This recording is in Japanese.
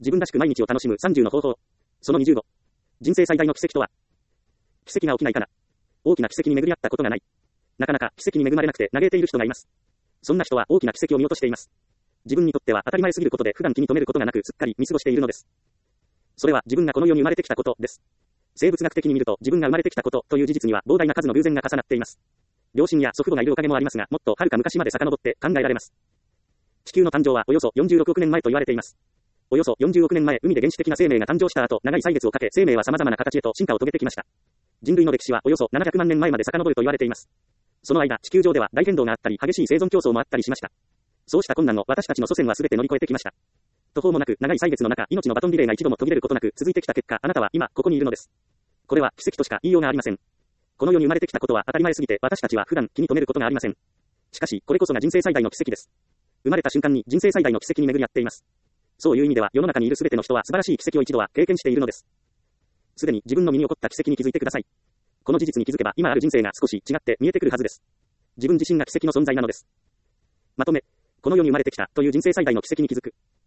自分らしく毎日を楽しむ30の方法。その25。人生最大の奇跡とは。奇跡が起きないかな。大きな奇跡に巡り合ったことがない。なかなか奇跡に恵まれなくて嘆いている人がいます。そんな人は大きな奇跡を見落としています。自分にとっては当たり前すぎることで普段気に留めることがなくすっかり見過ごしているのです。それは自分がこの世に生まれてきたことです。生物学的に見ると自分が生まれてきたことという事実には膨大な数の偶然が重なっています。両親や祖父母がいるおかげもありますが、もっとはるか昔まで遡って考えられます。地球の誕生はおよそ46億年前と言われています。およそ40億年前、海で原始的な生命が誕生した後、長い歳月をかけ生命は様々な形へと進化を遂げてきました。人類の歴史はおよそ700万年前まで遡ると言われています。その間、地球上では大変動があったり、激しい生存競争もあったりしました。そうした困難を私たちの祖先は全て乗り越えてきました。途方もなく長い歳月の中、命のバトンリレーが一度も途切れることなく続いてきた結果、あなたは今ここにいるのです。これは奇跡としか言いようがありません。この世に生まれてきたことは当たり前すぎて、私たちは普段気に留めることがありません。しかし、これこそが人生最大の奇跡です。生まれた瞬間に人生最大の奇跡に巡り合っています。そういう意味では、世の中にいる全ての人は素晴らしい奇跡を一度は経験しているのです。すでに自分の身に起こった奇跡に気づいてください。この事実に気づけば、今ある人生が少し違って見えてくるはずです。自分自身が奇跡の存在なのです。まとめ、この世に生まれてきたという人生最大の奇跡に気づく。